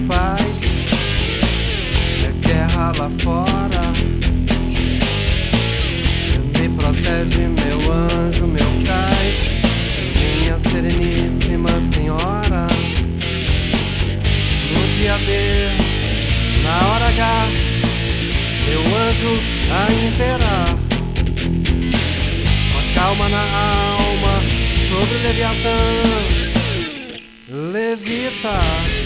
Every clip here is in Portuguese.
paz, é guerra lá fora. Me protege, meu anjo, meu cais, minha sereníssima senhora. No dia D, na hora H, meu anjo a imperar. Com a calma na alma, sobre o Leviatã, levita.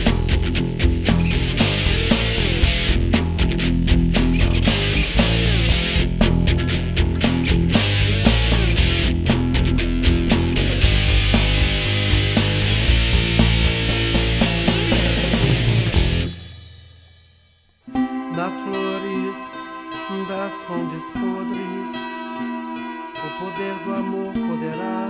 Das flores, das fontes podres, o poder do amor poderá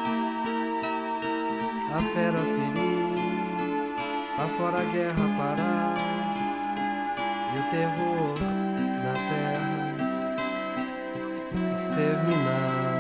a fera ferir, afora a guerra parar e o terror na terra exterminar.